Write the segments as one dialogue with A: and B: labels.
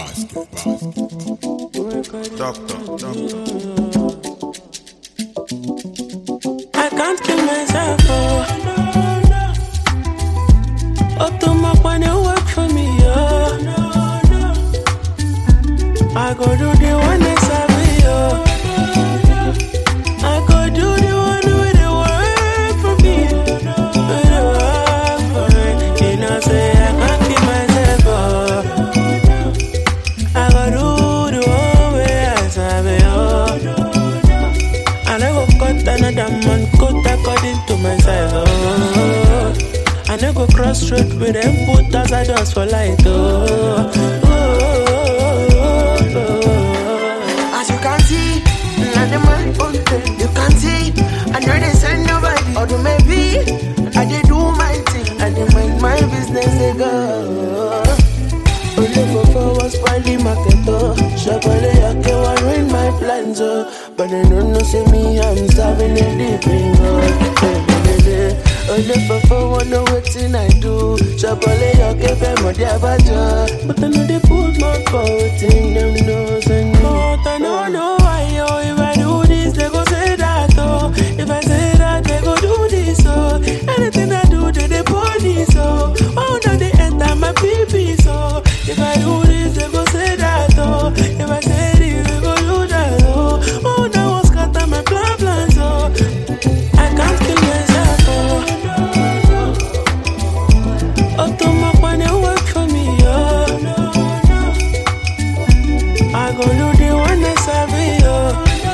A: Doctor.
B: I can't kill myself, oh. To my when you work for me, oh. I go do the one that's happy, oh. I go do the one with the work for me. With the work for me. You know, say I can't kill myself, oh. I go do the one where I sabi, oh. And I go cut another man, cut according to my size, oh. I never cross road with them put as I dust for light, oh.
C: As you can see, not the man on thing. You can see, I know they send nobody. Or maybe I did do my thing. I did mind my business, they go. Only for was finally market, oh. Shabale, I can't ruin my plans, oh. But they don't know, see me, I'm starving in the thing, oh. Only for wanna waiting I do. Shabale, you give them a diabaja. But I know they put my foot in them nose and but I don't know why, oh. If I do this, they go say that, oh. If I say that, they go do this, oh. Anything I do, they pony, so. Oh, no, they enter my pee so. If I do this, they go say that, oh. If I say this, they go do that, oh. Oh, now what's got my plans, oh. I can't kill myself, oh. To my when you work for me, oh. I go do the one that's happy, oh.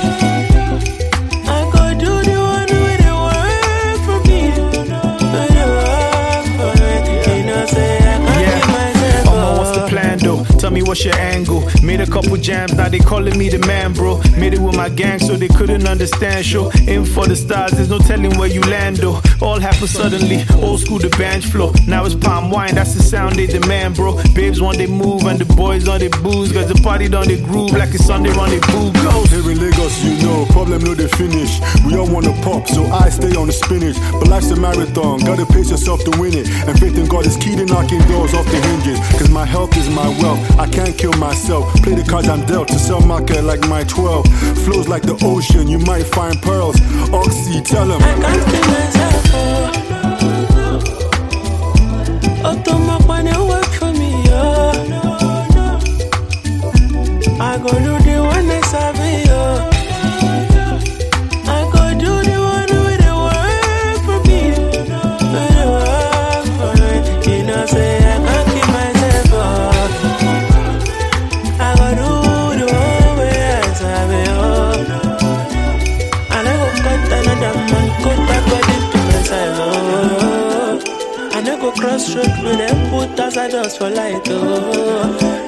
C: I go do the one with the work for me. With the work for me. You know, say I can't keep myself, oh.
D: What's the plan, though? Tell me what's your angle. Made a couple jams, now they calling me the man, bro. Made it with my gang, so they couldn't understand. Show aim for the stars, there's no telling where you land, though. All happened suddenly, old school the bench flow. Now it's palm wine, that's the sound they demand, bro. Babes want they move and the boys on they booze. Cause the party done they groove like it's Sunday on they boo goes.
E: Here in Lagos, you know, problem no they finish. We all wanna pop, so I stay on the spinach. But life's a marathon, gotta pace yourself to win it. And faith in God is key to knocking doors off the hinges. Cause my health is my wealth, I can't kill myself. Play the cards I'm dealt to sell market like my 12. Flows like the ocean, you might find pearls. Oxy, tell them
B: I can't kill myself, oh. To my when you work for me, oh. I go do the one that's happy, oh. I go do the one with the work for me. With the work for me. You know, say I can't keep myself, oh. I go do the one where I sabi, oh. And I go cut another man, cut according to my size, oh. I go cross road with them put as I dust for light, oh.